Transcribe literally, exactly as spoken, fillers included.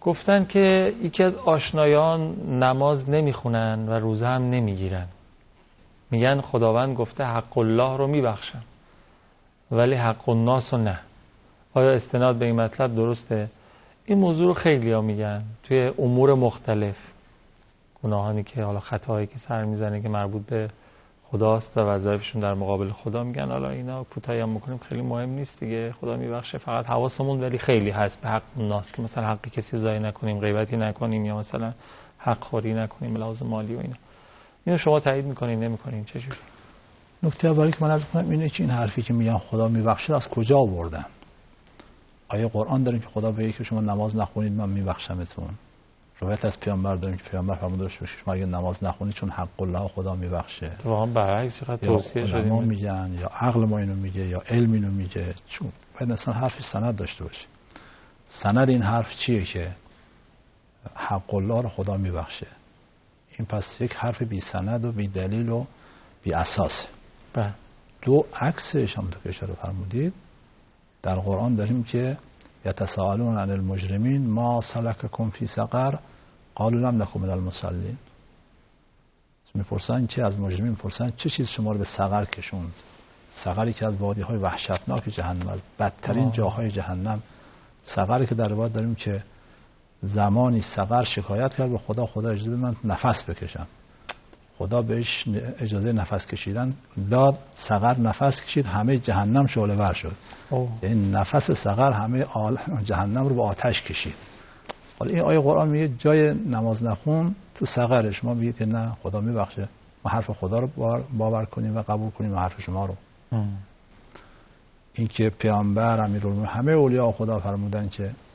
گفتن که یکی از آشنایان نماز نمیخونن و روزه هم نمیگیرن، میگن خداوند گفته حق الله رو میبخشم ولی حق الناس رو نه. آیا استناد به این مطلب درسته؟ این موضوع رو خیلی ها میگن توی امور مختلف، گناهانی که حالا خطاهایی که سر میزنه که مربوط به خداست و وظایفشون در مقابل خدا، میگن حالا اینا کوتاهی هم میکنیم خیلی مهم نیست دیگه، خدا میبخشه، فقط حواسمون ولی خیلی هست به حق الناس که مثلا حق کسی ضایع نکنیم، غیبتی نکنیم یا مثلا حق خوری نکنیم لحاظ مالی و اینا. اینو شما تایید میکنین نمیکنین چجوری؟ نکته اولی که من عرض کنم اینه که این حرفی که میگن خدا میبخشه از کجا آوردن؟ آیه قرآن داریم که خدا بگه که شما نماز نخونید من میبخشمتون. روایت از پیامبر داریم که پیامبر فرموده که شما اگه نماز نخونید چون حق الله خدا میبخشه. واقعا برعکس چقدر توصیه شده. ما میگن یا عقل ما اینو میگه یا علم اینو میگه، چون باید مثلا حرفی سند داشته باشه. سند این حرف چیه که حق الله رو خدا میبخشه؟ این پس یک حرف بی سند و بی دلیل و بی اساسه. بله. دو عکسش هم که اشاره فرمودید در قرآن داریم که یتساءلون عن المجرمین ما سلککم فی سقر قالوا لم نکن من المصلین. میپرسن که از مجرمین میپرسن چه چیز شما رو به سقر کشوند؟ سقری که از وادی‌های وحشتناک جهنم، از بدترین جاهای جهنم، سقری که در روایت داریم که زمانی سقر شکایت کرد به خدا، خدا اجازه بده من نفس بکشم. خدا بهش اجازه نفس کشیدن داد، سقر نفس کشید، همه جهنم شعله ور شد. یعنی نفس سقر همه جهنم رو به آتش کشید. حالا این آیه قرآن میگه جای نماز نخون تو سقر، شما میگید که نه خدا میبخشه، ما حرف خدا رو باور کنیم و قبول کنیم و حرف شما رو. این که پیامبر امیرالمومنین همه اولیاء خدا فرمودن که